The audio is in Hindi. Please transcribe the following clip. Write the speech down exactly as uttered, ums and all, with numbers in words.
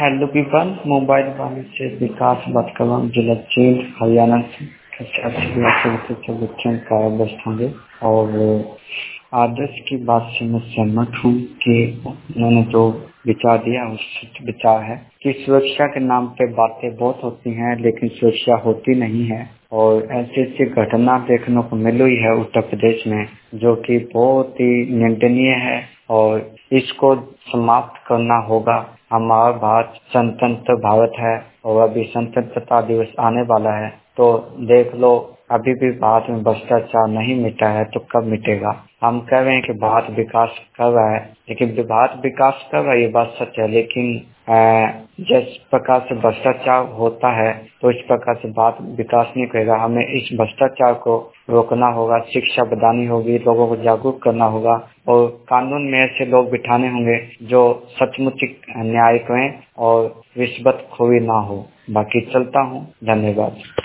हेलो पीपल, मोबाइल वाले से विकास बात कर रहा हूँ। जिला चीन हरियाणा से कार्यदर्श होंगे और आदर्श की बात से मैं सहमत हूँ कि उन्होंने जो विचार दिया उस विचार है कि सुरक्षा के नाम पे बातें बहुत होती हैं लेकिन सुरक्षा होती नहीं है। और ऐसी ऐसी घटना देखने को मिल रही है उत्तर प्रदेश में जो कि बहुत ही निंदनीय है और इसको समाप्त करना होगा। हमारा भारत स्वतंत्र भारत है और अभी स्वतंत्रता दिवस आने वाला है, तो देख लो अभी भी भारत में भ्रष्टाचार नहीं मिटा है तो कब मिटेगा। हम कह रहे हैं कि भारत विकास कर रहा है, लेकिन भारत विकास कर रहा है ये बात सच है, लेकिन जिस प्रकार से भ्रष्टाचार होता है तो इस प्रकार से भारत विकास नहीं करेगा। हमें इस भ्रष्टाचार को रोकना होगा, शिक्षा बढ़ानी होगी, लोगों को जागरूक करना होगा और कानून में ऐसे लोग बिठाने होंगे जो सचमुच न्याय करें और रिश्वतखोरी ना हो। बाकी चलता हूँ, धन्यवाद।